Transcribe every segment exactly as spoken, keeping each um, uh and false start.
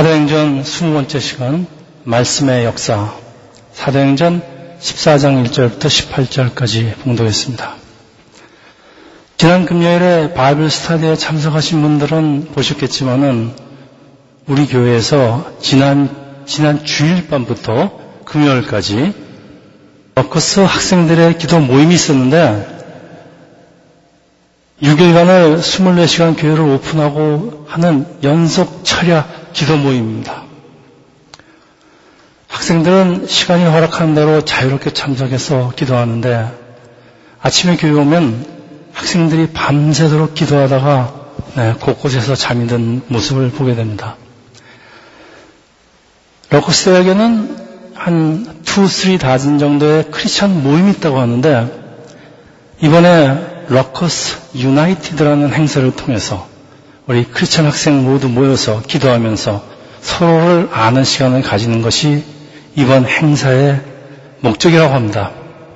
사도행전 이십 번째 시간 말씀의 역사 사도행전 십사 장 일 절부터 십팔 절까지 봉독했습니다. 지난 금요일에 바이블 스터디에 참석하신 분들은 보셨겠지만은 우리 교회에서 지난 지난 주일 밤부터 금요일까지 러커스 학생들의 기도 모임이 있었는데 육 일간을 이십사 시간 교회를 오픈하고 하는 연속 철야 기도 모임입니다. 학생들은 시간이 허락하는 대로 자유롭게 참석해서 기도하는데 아침에 교회 오면 학생들이 밤새도록 기도하다가 네, 곳곳에서 잠이 든 모습을 보게 됩니다. 러커스 대학에는 한 이, 삼 다진 정도의 크리스천 모임이 있다고 하는데 이번에 러커스 유나이티드라는 행사를 통해서 우리 크리스천 학생 모두 모여서 기도하면서 서로를 아는 시간을 가지는 것이 이번 행사의 목적이라고 합니다.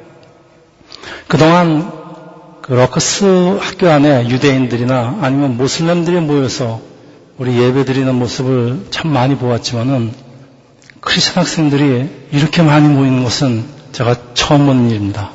그동안 그 러커스 학교 안에 유대인들이나 아니면 모슬렘들이 모여서 우리 예배드리는 모습을 참 많이 보았지만은 크리스천 학생들이 이렇게 많이 모이는 것은 제가 처음 본 일입니다.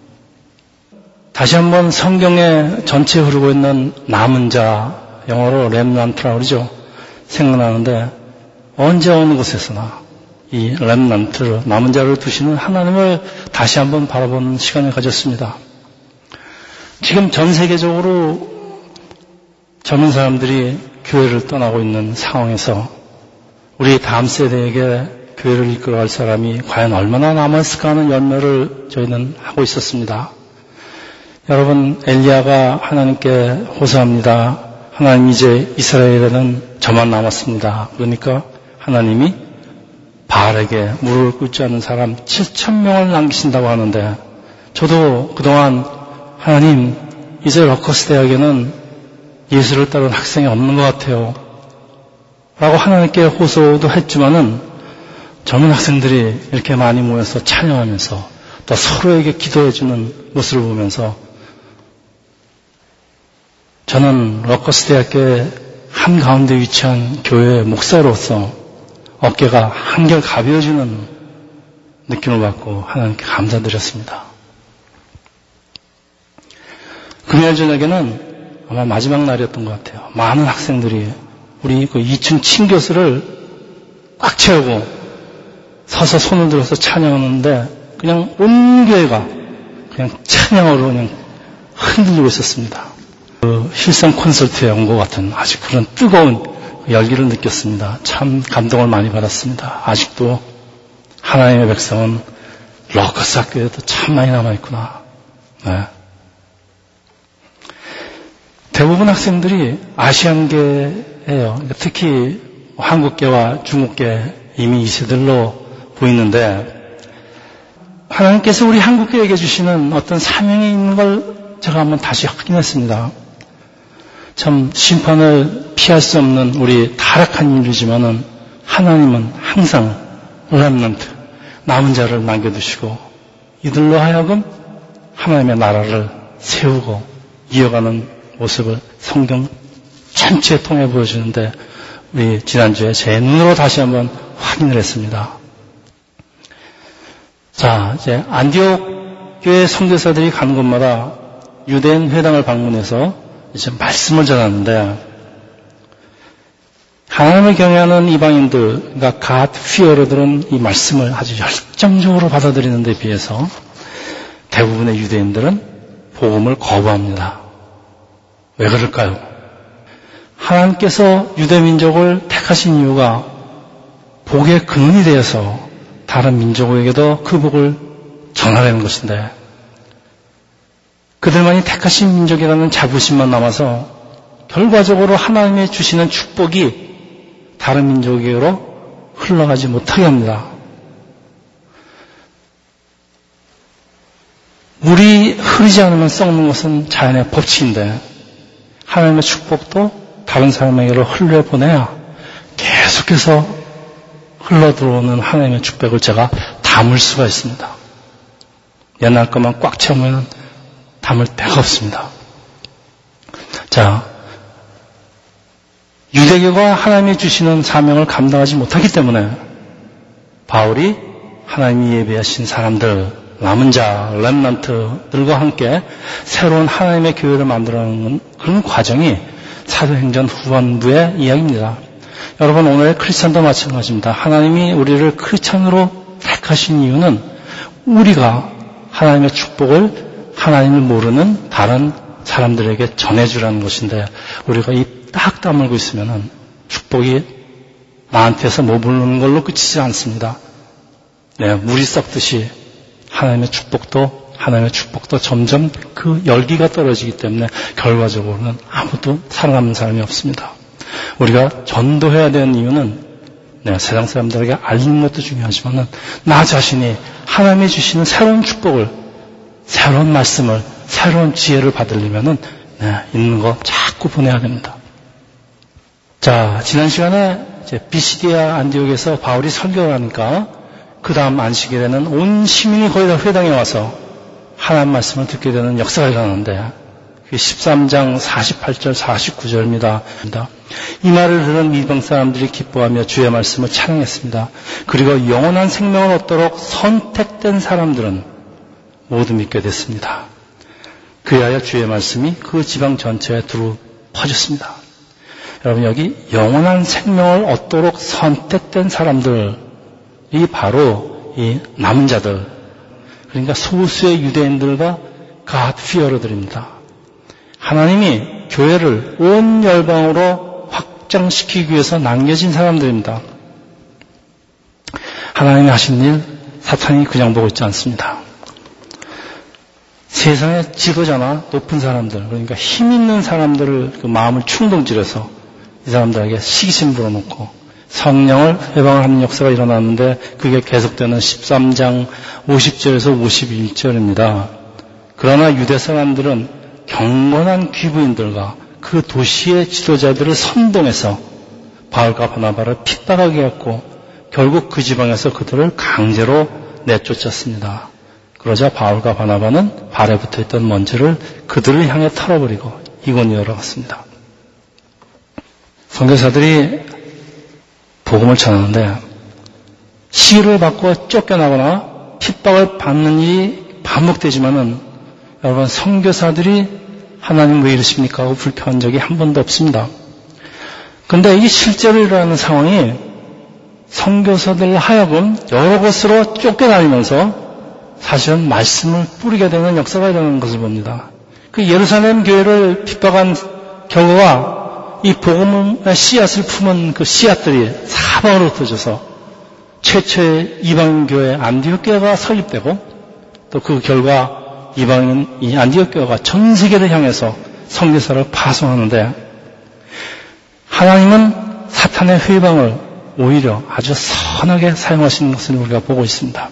다시 한번 성경에 전체에 흐르고 있는 남은 자, 영어로 렘넌트라고 그러죠. 생각나는데 언제 어느 곳에서나 이 렘넌트, 남은 자를 두시는 하나님을 다시 한번 바라보는 시간을 가졌습니다. 지금 전 세계적으로 젊은 사람들이 교회를 떠나고 있는 상황에서 우리 다음 세대에게 교회를 이끌어갈 사람이 과연 얼마나 남았을까 하는 연멸을 저희는 하고 있었습니다. 여러분, 엘리야가 하나님께 호소합니다. 하나님, 이제 이스라엘에는 저만 남았습니다. 그러니까 하나님이 바알에게 무릎을 꿇지 않는 사람 칠천 명을 남기신다고 하는데 저도 그동안 하나님, 이제 러커스 대학에는 예수를 따르는 학생이 없는 것 같아요. 라고 하나님께 호소도 했지만은 젊은 학생들이 이렇게 많이 모여서 찬양하면서 또 서로에게 기도해주는 모습을 보면서 저는 러커스 대학교의 한가운데 위치한 교회의 목사로서 어깨가 한결 가벼워지는 느낌을 받고 하나님께 감사드렸습니다. 금요일 저녁에는 아마 마지막 날이었던 것 같아요. 많은 학생들이 우리 그 이 층 침교실을 꽉 채우고 서서 손을 들어서 찬양하는데 그냥 온 교회가 그냥 찬양으로 그냥 흔들리고 있었습니다. 그 힐성 콘서트에 온 것 같은 아주 그런 뜨거운 열기를 느꼈습니다. 참 감동을 많이 받았습니다. 아직도 하나님의 백성은 러커스 학교에도 참 많이 남아있구나. 네. 대부분 학생들이 아시안계예요. 특히 한국계와 중국계 이미 이 세들로 보이는데 하나님께서 우리 한국계에게 주시는 어떤 사명이 있는 걸 제가 한번 다시 확인했습니다. 참 심판을 피할 수 없는 우리 타락한 인류지만은 하나님은 항상 렘넌트, 남은 자를 남겨두시고 이들로 하여금 하나님의 나라를 세우고 이어가는 모습을 성경 전체에 통해 보여주는데 우리 지난주에 제 눈으로 다시 한번 확인을 했습니다. 자, 이제 안디옥 교회 선교사들이 가는 곳마다 유대인 회당을 방문해서 이제 말씀을 전하는데 하나님을 경외하는 이방인들, 그러니까 갓 피어러들은 이 말씀을 아주 열정적으로 받아들이는 데 비해서 대부분의 유대인들은 복음을 거부합니다. 왜 그럴까요? 하나님께서 유대민족을 택하신 이유가 복의 근원이 되어서 다른 민족에게도 그 복을 전하려는 것인데 그들만이 택하신 민족이라는 자부심만 남아서 결과적으로 하나님이 주시는 축복이 다른 민족에게로 흘러가지 못하게 합니다. 물이 흐르지 않으면 썩는 것은 자연의 법칙인데 하나님의 축복도 다른 사람에게로 흘려보내야 계속해서 흘러들어오는 하나님의 축복을 제가 담을 수가 있습니다. 옛날 것만 꽉 채우면 담을 데가 없습니다. 자, 유대교가 하나님이 주시는 사명을 감당하지 못하기 때문에 바울이 하나님이 예비하신 사람들, 남은 자, 렘넌트들과 함께 새로운 하나님의 교회를 만들어가는 그런 과정이 사도행전 후반부의 이야기입니다. 여러분, 오늘의 크리스천도 마찬가지입니다. 하나님이 우리를 크리스천으로 택하신 이유는 우리가 하나님의 축복을 하나님을 모르는 다른 사람들에게 전해주라는 것인데, 우리가 입 딱 다물고 있으면 축복이 나한테서 머무르는 걸로 끝이지 않습니다. 네, 물이 썩듯이 하나님의 축복도 하나님의 축복도 점점 그 열기가 떨어지기 때문에 결과적으로는 아무도 살아남는 사람이 없습니다. 우리가 전도해야 되는 이유는 네, 세상 사람들에게 알리는 것도 중요하지만 나 자신이 하나님이 주시는 새로운 축복을, 새로운 말씀을, 새로운 지혜를 받으려면 네, 있는 거 자꾸 보내야 됩니다. 자, 지난 시간에 이제 비시디아 안디옥에서 바울이 설교를 하니까 그 다음 안식일에는 온 시민이 거의 다 회당에 와서 하나님 말씀을 듣게 되는 역사가 일어나는데, 십삼 장 사십팔 절 사십구 절입니다. 이 말을 들은 이방 사람들이 기뻐하며 주의 말씀을 찬양했습니다. 그리고 영원한 생명을 얻도록 선택된 사람들은 모두 믿게 됐습니다. 그리하여 주의 말씀이 그 지방 전체에 두루 퍼졌습니다. 여러분, 여기 영원한 생명을 얻도록 선택된 사람들이 바로 이 남은 자들, 그러니까 소수의 유대인들과 God fearer들입니다. 하나님이 교회를 온 열방으로 확장시키기 위해서 남겨진 사람들입니다. 하나님이 하신 일, 사탄이 그냥 보고 있지 않습니다. 세상에 지도자나 높은 사람들, 그러니까 힘 있는 사람들을 그 마음을 충동질해서 이 사람들에게 시기심 불어넣고 성령을 회방을 하는 역사가 일어났는데, 그게 계속되는 십삼 장 오십 절에서 오십일 절입니다. 그러나 유대 사람들은 경건한 귀부인들과 그 도시의 지도자들을 선동해서 바울과 바나바를 핍박하게 했고, 결국 그 지방에서 그들을 강제로 내쫓았습니다. 그러자 바울과 바나바는 발에 붙어있던 먼지를 그들을 향해 털어버리고 이고니오로 갔습니다. 선교사들이 복음을 전하는데 시를 받고 쫓겨나거나 핍박을 받는 일이 반복되지만은, 여러분, 선교사들이 하나님 왜 이러십니까 하고 불평한 적이 한 번도 없습니다. 그런데 이 실제로 일어나는 상황이 선교사들 하여금 여러 곳으로 쫓겨다니면서 사실은 말씀을 뿌리게 되는 역사가 일어나는 것을 봅니다. 그 예루살렘 교회를 핍박한 결과가 이 복음의 씨앗을 품은 그 씨앗들이 사방으로 흩어져서 최초의 이방인 교회 안디옥 교회가 설립되고, 또 그 결과 이방인 이 안디옥 교회가 전 세계를 향해서 선교사를 파송하는데, 하나님은 사탄의 회방을 오히려 아주 선하게 사용하시는 것을 우리가 보고 있습니다.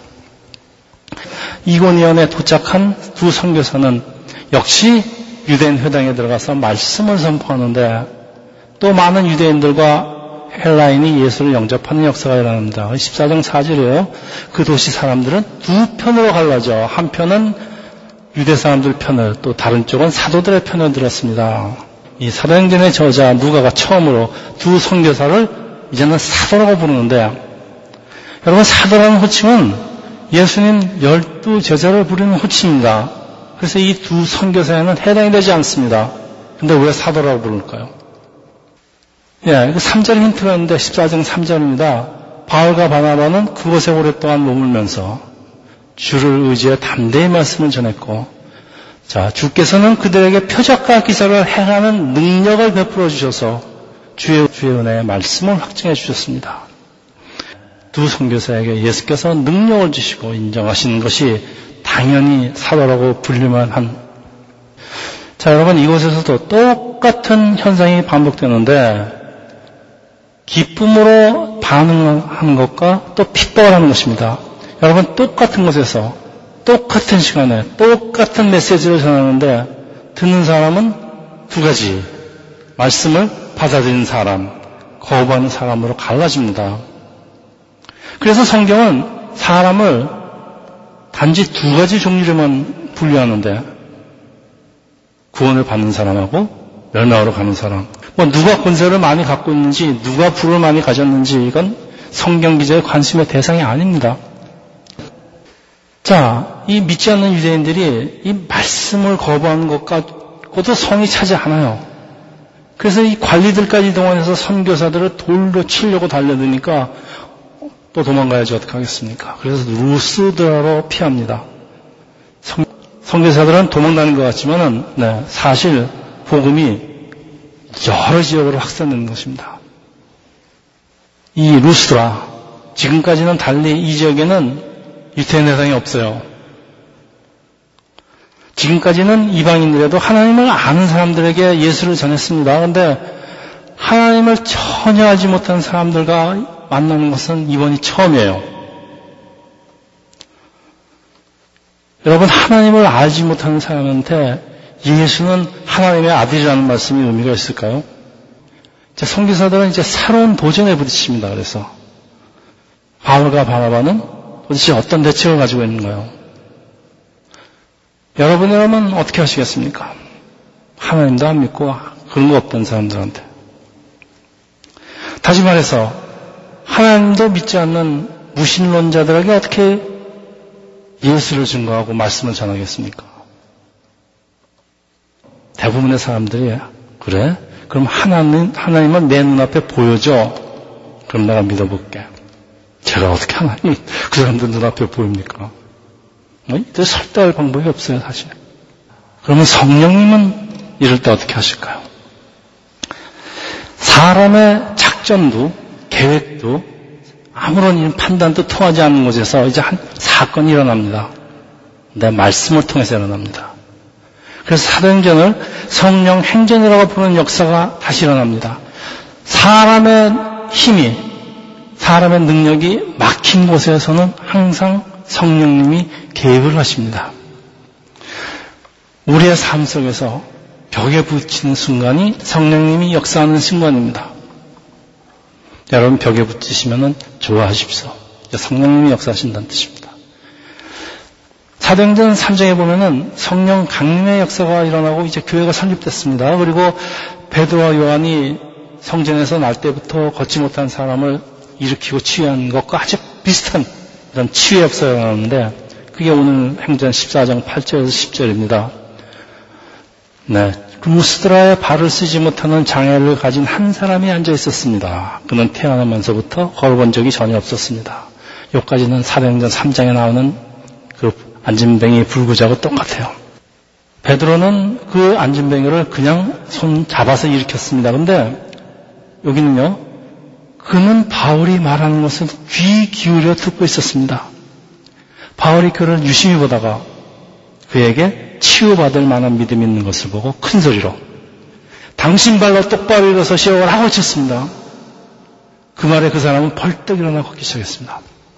이고니온에 도착한 두 선교사는 역시 유대인 회당에 들어가서 말씀을 선포하는데, 또 많은 유대인들과 헬라인이 예수를 영접하는 역사가 일어납니다. 십사 장 사 절이에요. 그 도시 사람들은 두 편으로 갈라져 한편은 유대 사람들 편을, 또 다른 쪽은 사도들의 편을 들었습니다. 이 사도행전의 저자 누가가 처음으로 두 선교사를 이제는 사도라고 부르는데, 여러분, 사도라는 호칭은 예수님 열두 제자를 부르는 호칭입니다. 그래서 이 두 선교사에는 해당이 되지 않습니다. 근데 왜 사도라고 부를까요? 예, 이거 삼 절 힌트가 있는데 십사 장 삼 절입니다. 바울과 바나바는 그곳에 오랫동안 머물면서 주를 의지해 담대히 말씀을 전했고, 자, 주께서는 그들에게 표적과 기사를 행하는 능력을 베풀어 주셔서 주의, 주의 은혜의 말씀을 확증해 주셨습니다. 두 선교사에게 예수께서 능력을 주시고 인정하시는 것이 당연히 사도라고 불릴만 한. 자, 여러분, 이곳에서도 똑같은 현상이 반복되는데, 기쁨으로 반응하는 것과 또 핍박을 하는 것입니다. 여러분, 똑같은 곳에서 똑같은 시간에 똑같은 메시지를 전하는데 듣는 사람은 두 가지, 말씀을 받아들이는 사람, 거부하는 사람으로 갈라집니다. 그래서 성경은 사람을 단지 두 가지 종류로만 분류하는데, 구원을 받는 사람하고 멸망으로 가는 사람. 뭐 누가 권세를 많이 갖고 있는지, 누가 부를 많이 가졌는지 이건 성경 기자의 관심의 대상이 아닙니다. 자, 이 믿지 않는 유대인들이 이 말씀을 거부하는 것 갖고도 성이 차지 않아요. 그래서 이 관리들까지 동원해서 선교사들을 돌로 치려고 달려드니까 또 도망가야지 어떡하겠습니까? 그래서 루스드라로 피합니다. 성, 선교사들은 도망가는 것 같지만은, 네, 사실 복음이 여러 지역으로 확산되는 것입니다. 이 루스드라, 지금까지는 달리 이 지역에는 유태인 대상이 없어요. 지금까지는 이방인들에도 하나님을 아는 사람들에게 예수를 전했습니다. 그런데 하나님을 전혀 알지 못한 사람들과 만나는 것은 이번이 처음이에요. 여러분, 하나님을 알지 못하는 사람한테 예수는 하나님의 아들이라는 말씀이 의미가 있을까요? 이제 선교사들은 이제 새로운 도전에 부딪힙니다. 그래서 바울과 바나바는 도대체 어떤 대책을 가지고 있는가요? 여러분이라면 어떻게 하시겠습니까? 하나님도 안 믿고 그런 거 없던 사람들한테. 다시 말해서 하나님도 믿지 않는 무신론자들에게 어떻게 예수를 증거하고 말씀을 전하겠습니까? 대부분의 사람들이 그래? 그럼 하나님, 하나님을 내 눈앞에 보여줘. 그럼 내가 믿어볼게. 제가 어떻게 하나님 그 사람들 눈앞에 보입니까? 이때 설득할 방법이 없어요, 사실. 그러면 성령님은 이럴 때 어떻게 하실까요? 사람의 작전도 계획도 아무런 판단도 통하지 않는 곳에서 이제 한 사건이 일어납니다. 내 말씀을 통해서 일어납니다. 그래서 사도행전을 성령 행전이라고 부르는 역사가 다시 일어납니다. 사람의 힘이, 사람의 능력이 막힌 곳에서는 항상 성령님이 개입을 하십니다. 우리의 삶 속에서 벽에 부딪히는 순간이 성령님이 역사하는 순간입니다. 여러분, 벽에 부딪히시면 좋아하십시오. 성령님이 역사하신다는 뜻입니다. 사도행전 삼 장에 보면은 성령 강림의 역사가 일어나고 이제 교회가 설립됐습니다. 그리고 베드로와 요한이 성전에서 날 때부터 걷지 못한 사람을 일으키고 치유한 것과 아주 비슷한 이런 치유의 역사가 일어나는데 그게 오늘 행전 십사 장 팔 절에서 십 절입니다. 네, 루스드라에 발을 쓰지 못하는 장애를 가진 한 사람이 앉아 있었습니다. 그는 태어나면서부터 걸어본 적이 전혀 없었습니다. 여기까지는 사도행전 삼 장에 나오는 그 안진뱅이 불구자하고 똑같아요. 베드로는 그 안진뱅이를 그냥 손 잡아서 일으켰습니다. 그런데 여기는요, 그는 바울이 말하는 것을 귀 기울여 듣고 있었습니다. 바울이 그를 유심히 보다가 그에게 치유받을 만한 믿음이 있는 것을 보고 큰 소리로 당신 발로 똑바로 일어서시오라고 쳤습니다. 그 말에 그 사람은 벌떡 일어나 걷기 시작했습니다.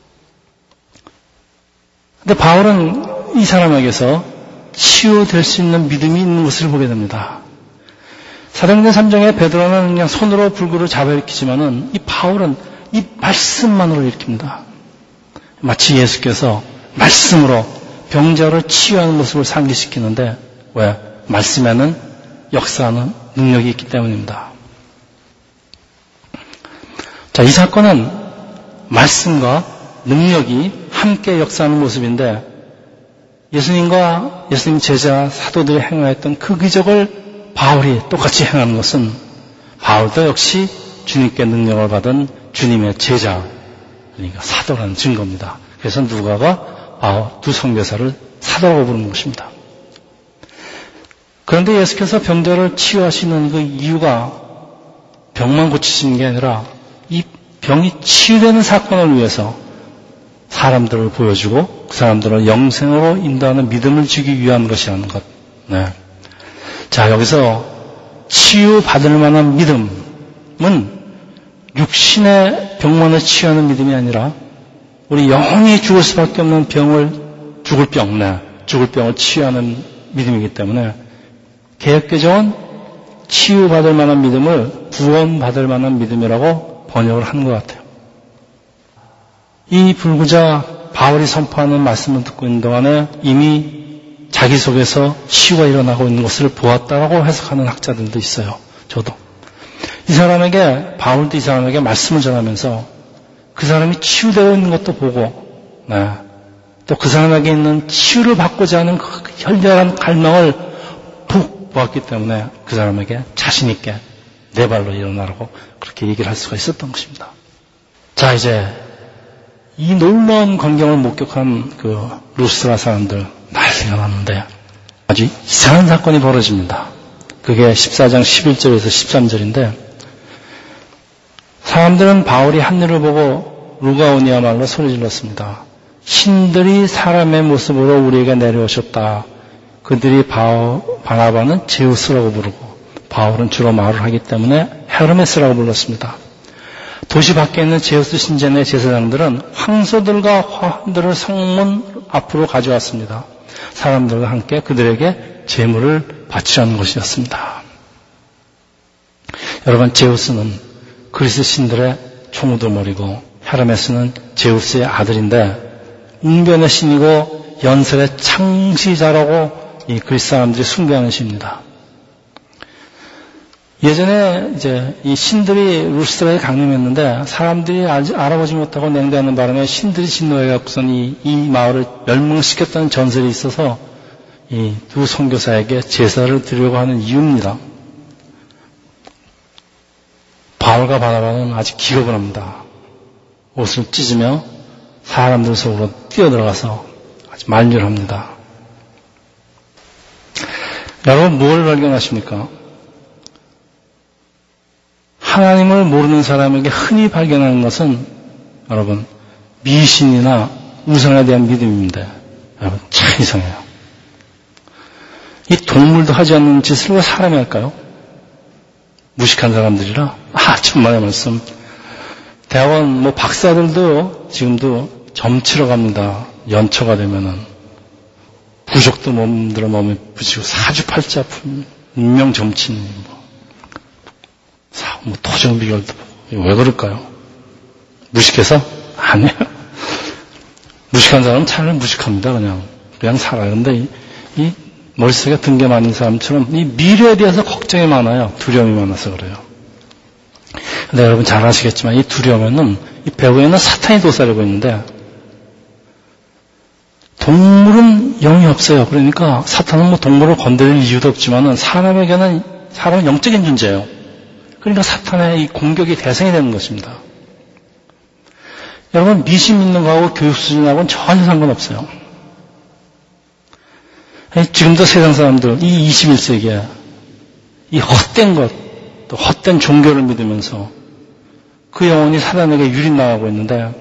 근데 바울은 이 사람에게서 치유될 수 있는 믿음이 있는 것을 보게 됩니다. 사도행전 삼 장에 베드로는 그냥 손으로 불구를 잡아 일으키지만은 이 바울은 이 말씀만으로 일으킵니다. 마치 예수께서 말씀으로 병자를 치유하는 모습을 상기시키는데 왜? 말씀에는 역사하는 능력이 있기 때문입니다. 자, 이 사건은 말씀과 능력이 함께 역사하는 모습인데 예수님과 예수님 제자 사도들이 행하였던 그 기적을 바울이 똑같이 행하는 것은 바울도 역시 주님께 능력을 받은 주님의 제자, 그러니까 사도라는 증거입니다. 그래서 누가가 바울 두 선교사를 사도라고 부르는 것입니다. 그런데 예수께서 병자를 치유하시는 그 이유가 병만 고치시는 게 아니라 이 병이 치유되는 사건을 위해서 사람들을 보여주고 그 사람들을 영생으로 인도하는 믿음을 주기 위한 것이라는 것. 네. 자, 여기서 치유받을 만한 믿음은 육신의 병만을 치유하는 믿음이 아니라 우리 영원히 죽을 수밖에 없는 병을 죽을 병, 네. 죽을 병을 치유하는 믿음이기 때문에 개역개정은 치유받을 만한 믿음을 구원받을 만한 믿음이라고 번역을 하는 것 같아요. 이 불구자 바울이 선포하는 말씀을 듣고 있는 동안에 이미 자기 속에서 치유가 일어나고 있는 것을 보았다라고 해석하는 학자들도 있어요. 저도. 이 사람에게, 바울도 이 사람에게 말씀을 전하면서 그 사람이 치유되어 있는 것도 보고, 네. 또 그 사람에게 있는 치유를 받고자 하는 그 혈혈한 갈망을 푹 보았기 때문에 그 사람에게 자신있게 네 발로 일어나라고 그렇게 얘기를 할 수가 있었던 것입니다. 자, 이제 이 놀라운 광경을 목격한 그 루스라 사람들 난리가 났는데 아주 이상한 사건이 벌어집니다. 그게 십사 장 십일 절에서 십삼 절인데 사람들은 바울이 한 일을 보고 루가오니아말로 소리질렀습니다. 신들이 사람의 모습으로 우리에게 내려오셨다. 그들이 바오, 바나바는 제우스라고 부르고 바울은 주로 말을 하기 때문에 헤르메스라고 불렀습니다. 도시 밖에 있는 제우스 신전의 제사장들은 황소들과 화환들을 성문 앞으로 가져왔습니다. 사람들과 함께 그들에게 제물을 바치라는 것이었습니다. 여러분, 제우스는 그리스 신들의 총우두머리고 헤르메스는 제우스의 아들인데 웅변의 신이고 연설의 창시자라고 이 그리스 사람들이 숭배하는 신입니다. 예전에 이제 이 신들이 루스라에 강림했는데 사람들이 알아보지 못하고 냉대하는 바람에 신들이 진노해갖고선 이, 이 마을을 멸망시켰다는 전설이 있어서 이 두 선교사에게 제사를 드리려고 하는 이유입니다. 바울과 바나바는 아직 기억을 합니다. 옷을 찢으며 사람들 속으로 뛰어들어가서 아주 만류를 합니다. 여러분, 뭘 발견하십니까? 하나님을 모르는 사람에게 흔히 발견하는 것은 여러분 미신이나 우상에 대한 믿음입니다. 여러분, 참 이상해요. 이 동물도 하지 않는 짓을 왜 사람이 할까요? 무식한 사람들이라. 아, 천만의 말씀. 대학원 뭐 박사들도 지금도 점치러 갑니다. 연초가 되면은 부적도 몸들어 몸에 붙이고 사주팔자 운명 점치는 뭐, 사, 뭐 토정 비결도 보고. 왜 그럴까요? 무식해서? 아니에요. 무식한 사람은 차라리 무식합니다. 그냥 그냥 살아요. 근데 이, 이 머릿속에 든게 많은 사람처럼 이 미래에 대해서 걱정이 많아요. 두려움이 많아서 그래요. 근데 여러분 잘 아시겠지만 이 두려움에는 이 배후에는 사탄이 도사리고 있는데 동물은 영이 없어요. 그러니까 사탄은 뭐 동물을 건드릴 이유도 없지만은 사람에게는 사람은 영적인 존재예요. 그러니까 사탄의 이 공격이 대상이 되는 것입니다. 여러분 미신 믿는 거하고 교육 수준하고는 전혀 상관없어요. 지금도 세상 사람들 이 이십일 세기에 이 헛된 것, 또 헛된 종교를 믿으면서 그 영혼이 사탄에게 유린당하고 있는데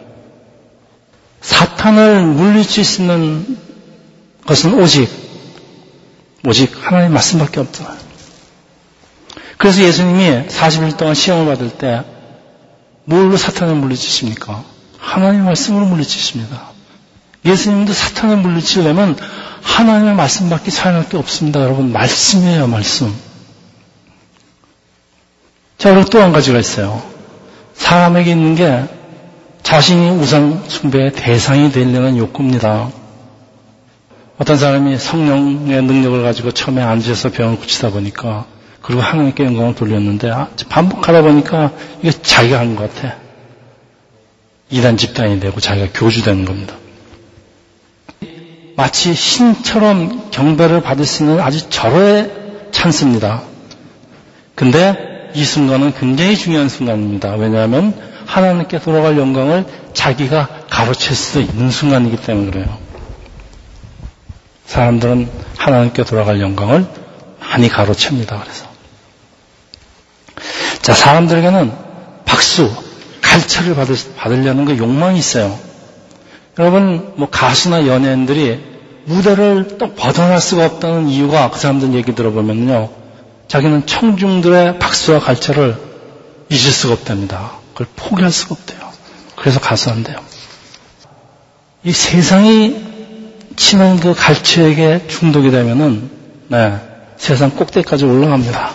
사탄을 물리칠 수 있는 것은 오직 오직 하나님의 말씀밖에 없잖아요. 그래서 예수님이 사십 일 동안 시험을 받을 때 뭘로 사탄을 물리치십니까? 하나님의 말씀으로 물리치십니다. 예수님도 사탄을 물리치려면 하나님의 말씀밖에 사용할 게 없습니다. 여러분, 말씀이에요, 말씀. 자, 그리고 또 한 가지가 있어요. 사람에게 있는 게 자신이 우상 숭배의 대상이 되려는 욕구입니다. 어떤 사람이 성령의 능력을 가지고 처음에 앉아서 병을 고치다 보니까 그리고 하나님께 영광을 돌렸는데 아, 반복하다 보니까 이게 자기가 한 것 같아. 이단 집단이 되고 자기가 교주되는 겁니다. 마치 신처럼 경배를 받을 수 있는 아주 절호의 찬스입니다. 근데 이 순간은 굉장히 중요한 순간입니다. 왜냐하면 하나님께 돌아갈 영광을 자기가 가로챌 수도 있는 순간이기 때문에 그래요. 사람들은 하나님께 돌아갈 영광을 많이 가로챕니다. 그래서 자, 사람들에게는 박수, 갈채를 받을, 받으려는 그 욕망이 있어요. 여러분, 뭐 가수나 연예인들이 무대를 또 벗어날 수가 없다는 이유가 그 사람들 얘기 들어보면요, 자기는 청중들의 박수와 갈채를 잊을 수가 없답니다. 그걸 포기할 수가 없대요. 그래서 가수한대요. 이 세상이 치는 그 갈채에게 중독이 되면은, 네, 세상 꼭대기까지 올라갑니다.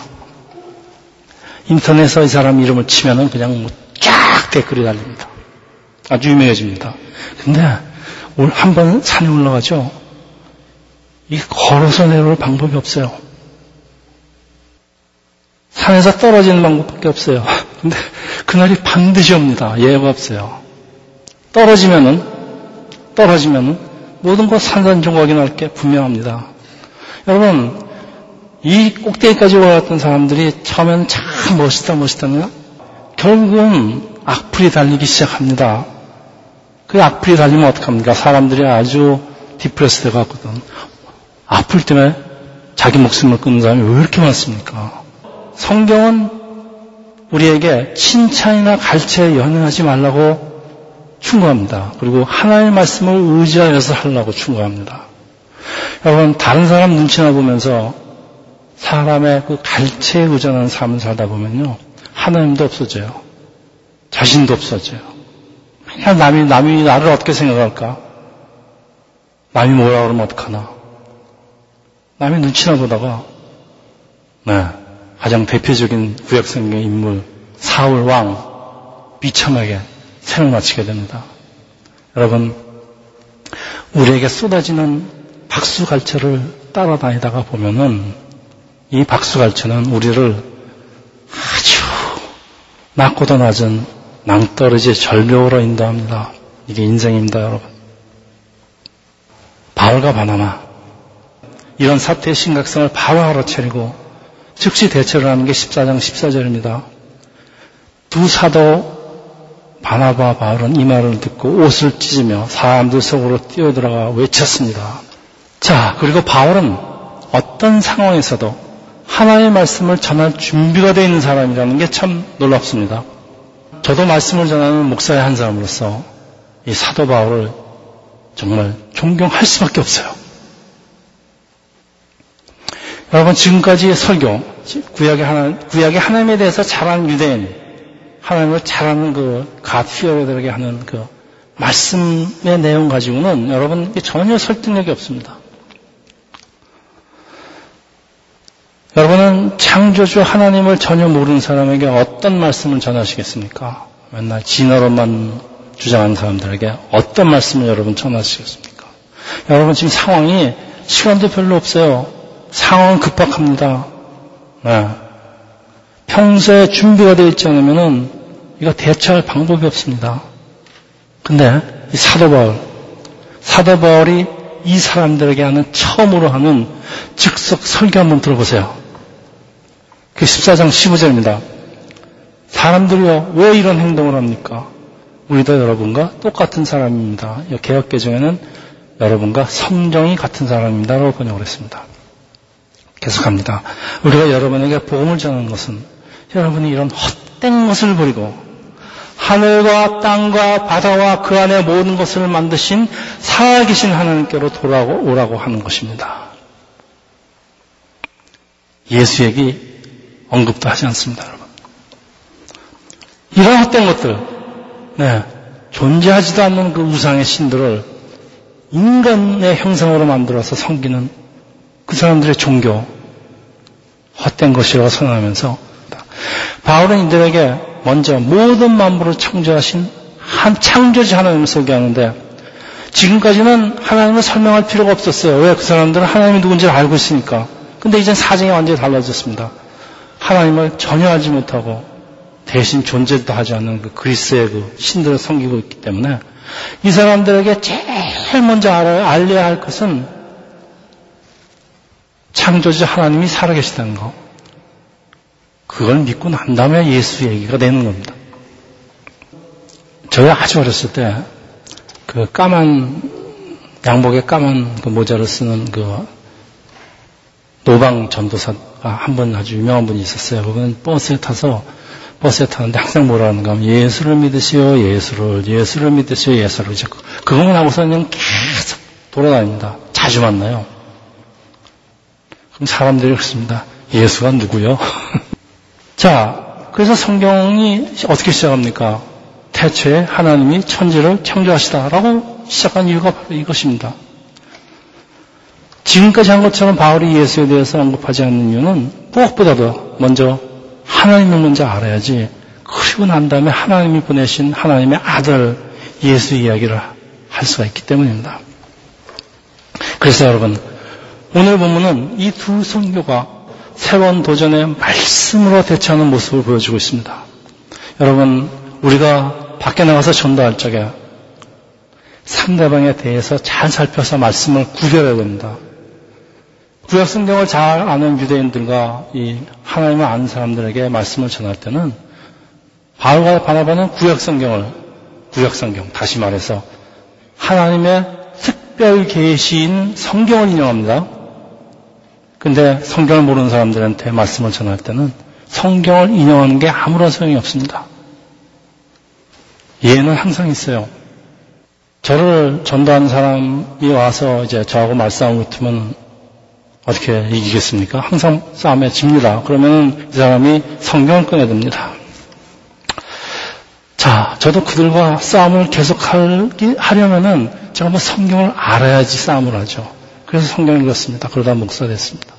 인터넷에서 이 사람 이름을 치면은 그냥 뭐 쫙 댓글이 달립니다. 아주 유명해집니다. 근데 한 번 산에 올라가죠. 이 걸어서 내려올 방법이 없어요. 산에서 떨어지는 방법밖에 없어요. 근데 그날이 반드시 옵니다. 예외가 없어요. 떨어지면은, 떨어지면은 모든 것 산산조각이 날 게 분명합니다. 여러분, 이 꼭대기까지 올라갔던 사람들이 처음에는 참 멋있다, 멋있다면 결국은 악플이 달리기 시작합니다. 그 악플이 달리면 어떡합니까? 사람들이 아주 디프레스 돼갔거든. 악플 때문에 자기 목숨을 끊는 사람이 왜 이렇게 많습니까? 성경은 우리에게 칭찬이나 갈채에 연연하지 말라고 충고합니다. 그리고 하나님의 말씀을 의지하여서 하려고 충고합니다. 여러분, 다른 사람 눈치나 보면서 사람의 그 갈채에 의존하는 삶을 살다 보면요, 하나님도 없어져요. 자신도 없어져요. 맨날 남이, 남이 나를 어떻게 생각할까? 남이 뭐라 그러면 어떡하나? 남이 눈치나 보다가, 네, 가장 대표적인 구약성경의 인물, 사울 왕, 비참하게 생을 마치게 됩니다. 여러분, 우리에게 쏟아지는 박수갈채를 따라다니다가 보면은 이 박수갈채는 우리를 아주 낮고도 낮은 낭떠러지의 절벽으로 인도합니다. 이게 인생입니다, 여러분. 바울과 바나바, 이런 사태의 심각성을 바로 알아차리고 즉시 대처를 하는 게 십사 장 십사 절입니다. 두 사도 바나바와 바울은 이 말을 듣고 옷을 찢으며 사람들 속으로 뛰어들어가 외쳤습니다. 자, 그리고 바울은 어떤 상황에서도 하나님의 말씀을 전할 준비가 되어 있는 사람이라는 게 참 놀랍습니다. 저도 말씀을 전하는 목사의 한 사람으로서 이 사도 바울을 정말 존경할 수밖에 없어요. 여러분, 지금까지의 설교, 구약의 하나님, 구약의 하나님에 대해서 잘 아는 유대인, 하나님을 잘 아는 그 갓피어들에게 하는 그 말씀의 내용 가지고는 여러분 전혀 설득력이 없습니다. 여러분은 창조주 하나님을 전혀 모르는 사람에게 어떤 말씀을 전하시겠습니까? 맨날 진어로만 주장하는 사람들에게 어떤 말씀을 여러분 전하시겠습니까? 여러분 지금 상황이 시간도 별로 없어요. 상황은 급박합니다. 네. 평소에 준비가 되어 있지 않으면은 이거 대처할 방법이 없습니다. 근데 이 사도 바울, 사도 바울이 이 사람들에게 하는 처음으로 하는 즉석 설교 한번 들어보세요. 그 십사 장 십오 절입니다. 사람들이요, 왜 이런 행동을 합니까? 우리도 여러분과 똑같은 사람입니다. 개역개정에는 여러분과 성정이 같은 사람입니다 라고 번역을 했습니다. 계속합니다. 우리가 여러분에게 복음을 전하는 것은 여러분이 이런 헛된 것을 버리고 하늘과 땅과 바다와 그 안에 모든 것을 만드신 살아계신 하나님께로 돌아오라고 하는 것입니다. 예수 얘기 언급도 하지 않습니다, 여러분. 이런 헛된 것들, 네, 존재하지도 않는 그 우상의 신들을 인간의 형상으로 만들어서 섬기는 그 사람들의 종교, 헛된 것이라고 선언하면서 바울은 이들에게 먼저 모든 만물을 창조하신 한 창조주 하나님을 소개하는데 지금까지는 하나님을 설명할 필요가 없었어요. 왜? 그 사람들은 하나님이 누군지를 알고 있으니까. 근데 이제 사정이 완전히 달라졌습니다. 하나님을 전혀 알지 못하고 대신 존재도 하지 않는 그 그리스의 그 신들을 섬기고 있기 때문에 이 사람들에게 제일 먼저 알아야, 알려야 할 것은 창조주 하나님이 살아계시다는 거. 그걸 믿고 난 다음에 예수 얘기가 되는 겁니다. 저희 아주 어렸을 때 그 까만 양복에 까만 그 모자를 쓰는 그 노방 전도사가 한 분 아주 유명한 분이 있었어요. 그분은 버스에 타서 버스에 타는데 항상 뭐라 하는가 하면 예수를 믿으시오, 예수를, 예수를 믿으시오, 예수를. 그것만 하고서 그냥 계속 돌아다닙니다. 자주 만나요. 그럼 사람들이 그렇습니다. 예수가 누구요? 자, 그래서 성경이 어떻게 시작합니까? 태초에 하나님이 천지를 창조하시다라고 시작한 이유가 바로 이것입니다. 지금까지 한 것처럼 바울이 예수에 대해서 언급하지 않는 이유는 무엇보다도 먼저 하나님을 먼저 알아야지 그리고 난 다음에 하나님이 보내신 하나님의 아들 예수 이야기를 할 수가 있기 때문입니다. 그래서 여러분 오늘 본문은 이 두 선교가 새로운 도전에 말씀으로 대처하는 모습을 보여주고 있습니다. 여러분, 우리가 밖에 나가서 전도할 적에 상대방에 대해서 잘 살펴서 말씀을 구별해야 됩니다. 구약 성경을 잘 아는 유대인들과 이 하나님을 아는 사람들에게 말씀을 전할 때는 바울과 바나바는 구약 성경을, 구약 성경, 다시 말해서 하나님의 특별 계시인 성경을 인용합니다. 근데 성경을 모르는 사람들한테 말씀을 전할 때는 성경을 인용하는 게 아무런 소용이 없습니다. 예는 항상 있어요. 저를 전도하는 사람이 와서 이제 저하고 말싸움을 붙으면 어떻게 이기겠습니까? 항상 싸움에 집니다. 그러면 이 사람이 성경을 꺼내야 됩니다. 자, 저도 그들과 싸움을 계속 하려면은 제가 뭐 성경을 알아야지 싸움을 하죠. 그래서 성경을 읽었습니다. 그러다 목사 됐습니다.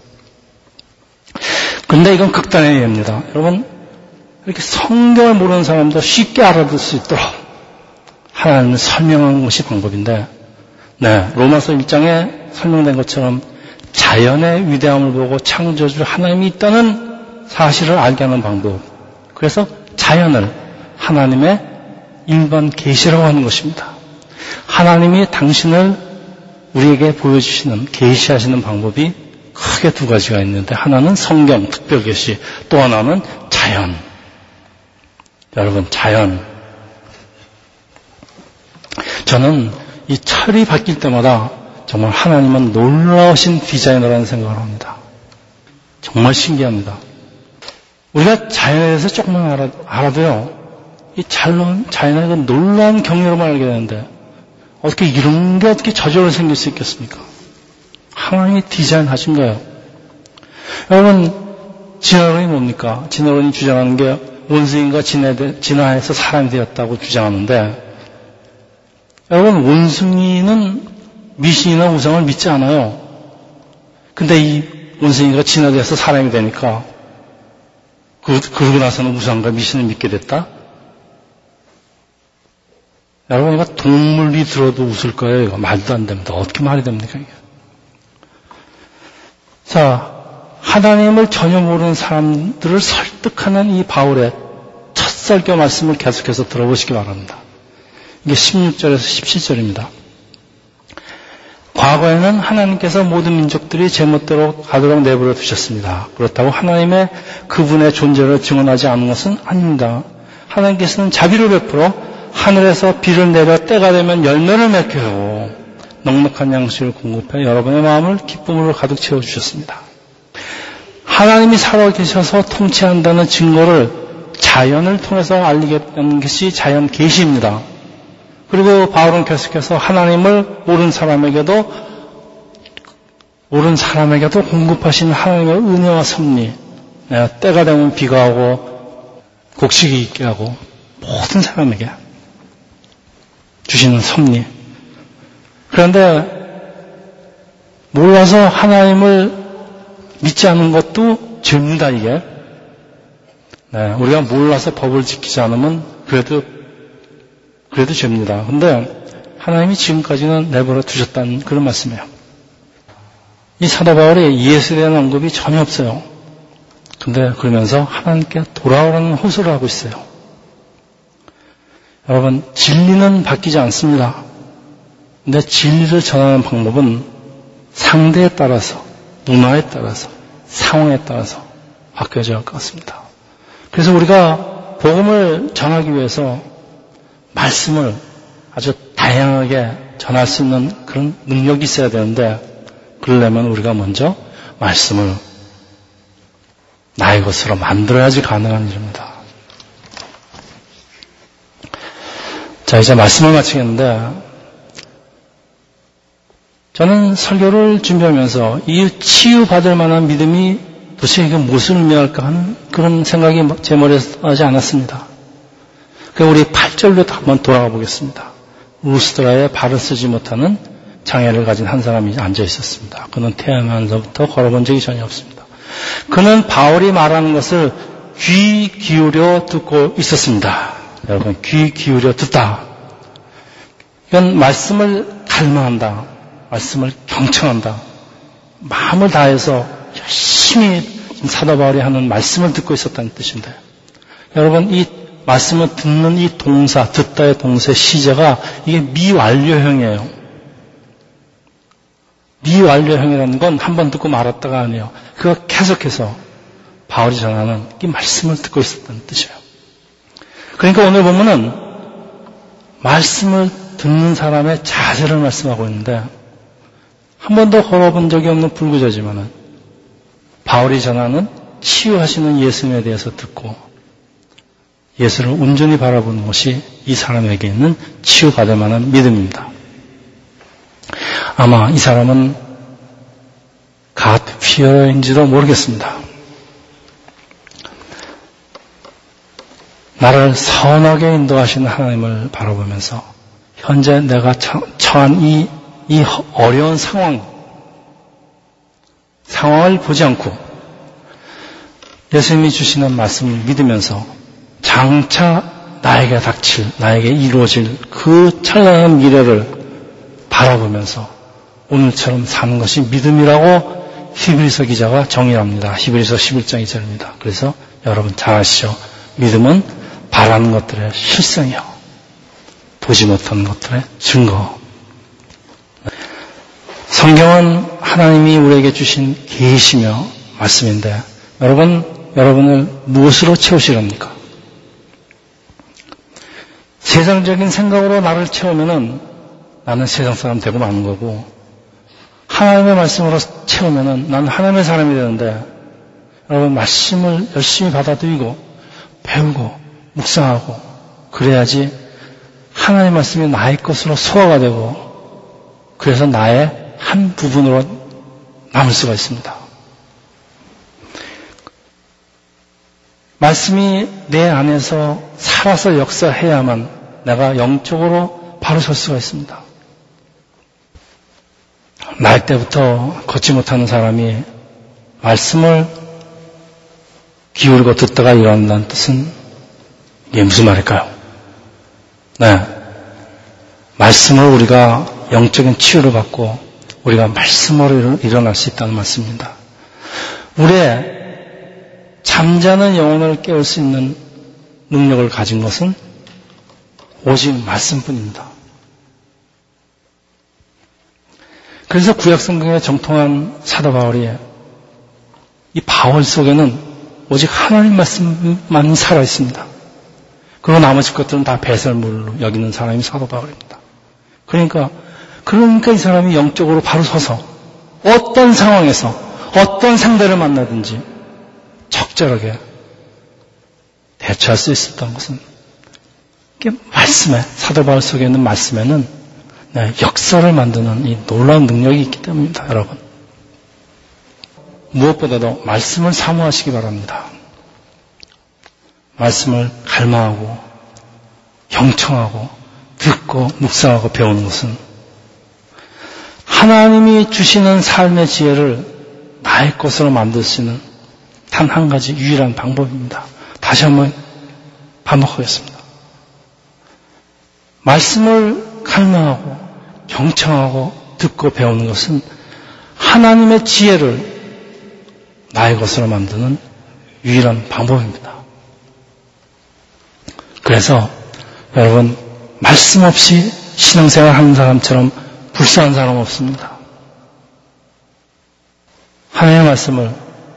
근데 이건 극단의 예입니다. 여러분, 이렇게 성경을 모르는 사람도 쉽게 알아들 수 있도록 하나님을 설명하는 것이 방법인데, 네, 로마서 일 장에 설명된 것처럼 자연의 위대함을 보고 창조주 하나님이 있다는 사실을 알게 하는 방법. 그래서 자연을 하나님의 일반 계시라고 하는 것입니다. 하나님이 당신을 우리에게 보여주시는, 계시하시는 방법이 크게 두 가지가 있는데, 하나는 성경, 특별 계시, 또 하나는 자연. 여러분, 자연. 저는 이 철이 바뀔 때마다 정말 하나님은 놀라우신 디자이너라는 생각을 합니다. 정말 신기합니다. 우리가 자연에 대해서 조금만 알아, 알아도요, 이 자연의 놀라운 경외로만 알게 되는데, 어떻게 이런 게 어떻게 저절로 생길 수 있겠습니까? 하나님이 디자인하신 거예요. 여러분, 진화론이 뭡니까? 진화론이 주장하는 게 원숭이가 진화해서 사람이 되었다고 주장하는데, 여러분, 원숭이는 미신이나 우상을 믿지 않아요. 근데 이 원숭이가 진화돼서 사람이 되니까 그, 그러고 나서는 우상과 미신을 믿게 됐다? 여러분, 이거 동물이 들어도 웃을 거예요. 이거 말도 안 됩니다. 어떻게 말이 됩니까, 이게? 자, 하나님을 전혀 모르는 사람들을 설득하는 이 바울의 첫 설교 말씀을 계속해서 들어보시기 바랍니다. 이게 십육 절에서 십칠 절입니다. 과거에는 하나님께서 모든 민족들이 제멋대로 가도록 내버려 두셨습니다. 그렇다고 하나님의 그분의 존재를 증언하지 않은 것은 아닙니다. 하나님께서는 자비를 베풀어 하늘에서 비를 내려 때가 되면 열매를 맺게 하고 넉넉한 양식을 공급해 여러분의 마음을 기쁨으로 가득 채워주셨습니다. 하나님이 살아계셔서 통치한다는 증거를 자연을 통해서 알리게 되는 것이 자연 계시입니다. 그리고 바울은 계속해서 하나님을 모르는 사람에게도 모르는 사람에게도 공급하시는 하나님의 은혜와 섭리, 때가 되면 비가 오고 곡식이 있게 하고 모든 사람에게 주시는 섭리. 그런데 몰라서 하나님을 믿지 않는 것도 죄입니다, 이게. 네, 우리가 몰라서 법을 지키지 않으면 그래도 그래도 죄입니다. 근데 하나님이 지금까지는 내버려 두셨다는 그런 말씀이에요. 이 사도 바울이 예수에 대한 언급이 전혀 없어요. 근데 그러면서 하나님께 돌아오라는 호소를 하고 있어요. 여러분, 진리는 바뀌지 않습니다. 근데 진리를 전하는 방법은 상대에 따라서, 문화에 따라서, 상황에 따라서 바뀌어져야 할 것 같습니다. 그래서 우리가 복음을 전하기 위해서 말씀을 아주 다양하게 전할 수 있는 그런 능력이 있어야 되는데, 그러려면 우리가 먼저 말씀을 나의 것으로 만들어야지 가능한 일입니다. 자, 이제 말씀을 마치겠는데, 저는 설교를 준비하면서 이 치유받을 만한 믿음이 도대체 이게 무엇을 의미할까 하는 그런 생각이 제 머리에 나지 않았습니다. 그래서 우리 팔 절로 한번 돌아가 보겠습니다. 루스드라에 발을 쓰지 못하는 장애를 가진 한 사람이 앉아 있었습니다. 그는 태어나면서부터 걸어본 적이 전혀 없습니다. 그는 바울이 말하는 것을 귀 기울여 듣고 있었습니다. 여러분, 귀 기울여 듣다. 이건 말씀을 갈망한다. 말씀을 경청한다. 마음을 다해서 열심히 사도 바울이 하는 말씀을 듣고 있었다는 뜻인데, 여러분 이 말씀을 듣는 이 동사, 듣다의 동사의 시제가 이게 미완료형이에요. 미완료형이라는 건 한 번 듣고 말았다가 아니에요. 그거 계속해서 바울이 전하는 이 말씀을 듣고 있었다는 뜻이에요. 그러니까 오늘 보면은 말씀을 듣는 사람의 자세를 말씀하고 있는데, 한 번도 걸어본 적이 없는 불구자지만은 바울이 전하는 치유하시는 예수님에 대해서 듣고 예수를 온전히 바라보는 것이 이 사람에게 있는 치유받을 만한 믿음입니다. 아마 이 사람은 갓 피어인지도 모르겠습니다. 나를 선하게 인도하시는 하나님을 바라보면서 현재 내가 처한 이, 이 어려운 상황, 상황을 보지 않고 예수님이 주시는 말씀을 믿으면서 장차 나에게 닥칠, 나에게 이루어질 그 찬란한 미래를 바라보면서 오늘처럼 사는 것이 믿음이라고 히브리서 기자가 정의합니다. 히브리서 십일 장 이 절입니다. 그래서 여러분 잘 아시죠? 믿음은 바라는 것들의 실상이요, 보지 못하는 것들의 증거. 성경은 하나님이 우리에게 주신 계시며 말씀인데, 여러분, 여러분을 무엇으로 채우시렵니까? 세상적인 생각으로 나를 채우면은 나는 세상 사람 되고 마는 거고, 하나님의 말씀으로 채우면은 나는 하나님의 사람이 되는데, 여러분 말씀을 열심히 받아들이고 배우고 묵상하고 그래야지 하나님의 말씀이 나의 것으로 소화가 되고, 그래서 나의 한 부분으로 남을 수가 있습니다. 말씀이 내 안에서 살아서 역사해야만 내가 영적으로 바로 설 수가 있습니다. 날 때부터 걷지 못하는 사람이 말씀을 기울이고 듣다가 일어난다는 뜻은 이게 무슨 말일까요? 네, 말씀을 우리가 영적인 치유를 받고 우리가 말씀으로 일어날 수 있다는 말씀입니다. 우리의 잠자는 영혼을 깨울 수 있는 능력을 가진 것은 오직 말씀뿐입니다. 그래서 구약성경에 정통한 사도 바울이 이 바울 속에는 오직 하나님 말씀만 살아있습니다. 그리고 나머지 것들은 다 배설물로 여기는 사람이 사도 바울입니다. 그러니까 그러니까 이 사람이 영적으로 바로 서서 어떤 상황에서 어떤 상대를 만나든지 적절하게 대처할 수 있었던 것은 이게 말씀에, 사도 바울 속에 있는 말씀에는 네, 역사를 만드는 이 놀라운 능력이 있기 때문입니다, 여러분. 무엇보다도 말씀을 사모하시기 바랍니다. 말씀을 갈망하고 경청하고 듣고 묵상하고 배우는 것은 하나님이 주시는 삶의 지혜를 나의 것으로 만들 수 있는 단 한 가지 유일한 방법입니다. 다시 한번 반복하겠습니다. 말씀을 갈망하고 경청하고 듣고 배우는 것은 하나님의 지혜를 나의 것으로 만드는 유일한 방법입니다. 그래서 여러분, 말씀 없이 신앙생활 하는 사람처럼 불쌍한 사람 없습니다. 하나님의 말씀을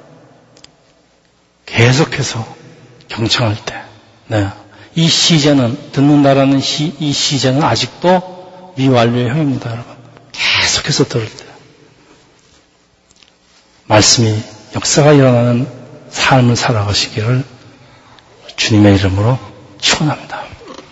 계속해서 경청할 때, 네, 이 시제는, 듣는다라는 시, 이 시제는 아직도 미완료형입니다, 여러분. 계속해서 들을 때. 말씀이 역사가 일어나는 삶을 살아가시기를 주님의 이름으로 축원합니다.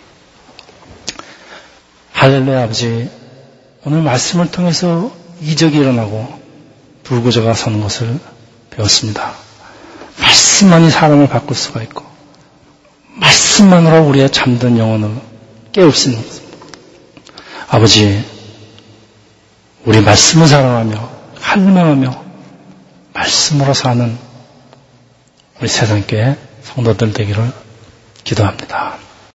할렐루야. 아버지, 오늘 말씀을 통해서 이적이 일어나고 불구조가 서는 것을 배웠습니다. 말씀만이 사람을 바꿀 수가 있고 말씀만으로 우리의 잠든 영혼을 깨울 수 있는 것입니다. 아버지, 우리 말씀을 사랑하며 갈망하며 말씀으로 사는 우리 세상교회 성도들 되기를 기도합니다.